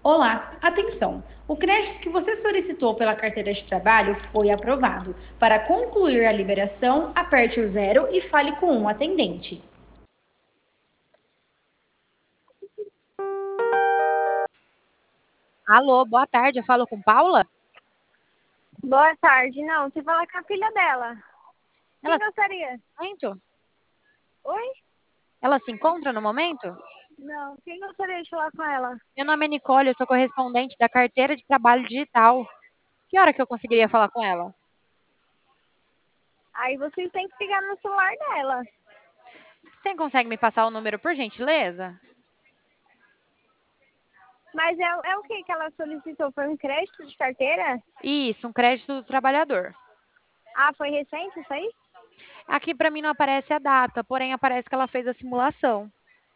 Olá, atenção! O crédito que você solicitou pela carteira de trabalho foi aprovado. Para concluir a liberação, aperte o zero e fale com um atendente. Alô, boa tarde, eu falo com Paula? Boa tarde. Não, você fala com a filha dela. Ela Quem se gostaria? encontra no momento? Oi? Ela se encontra no momento? Não, quem gostaria de falar com ela? Meu nome é Nicole, eu sou correspondente da carteira de trabalho digital. Que hora que eu conseguiria falar com ela? Aí vocês têm que ligar no celular dela. Você consegue me passar o número, por gentileza? Mas é o que ela solicitou? Foi um crédito de carteira? Isso, um crédito do trabalhador. Ah, foi recente isso aí? Aqui para mim não aparece a data, porém aparece que ela fez a simulação.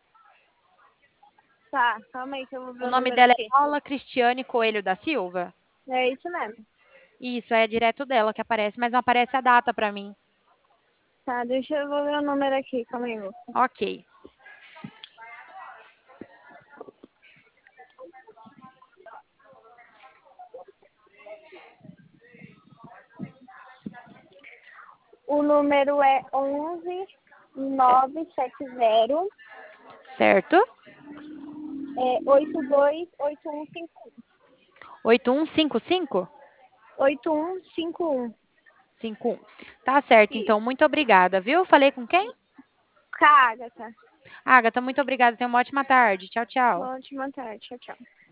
Tá, calma aí que eu vou O ver o nome número dela é aqui. Paula Cristiane Coelho da Silva. É isso mesmo. Isso, é direto dela que aparece, mas não aparece a data para mim. Tá, deixa eu vou ver o número aqui, calma aí, moça. Ok. O número é 11970 Certo? 828151. 8155? 8151. 51. Tá certo, Isso. então, muito obrigada, viu? Falei com quem? Agatha. Agatha, muito obrigada. Tenha uma ótima tarde. Tchau, tchau. Ótima tarde. Tchau, tchau.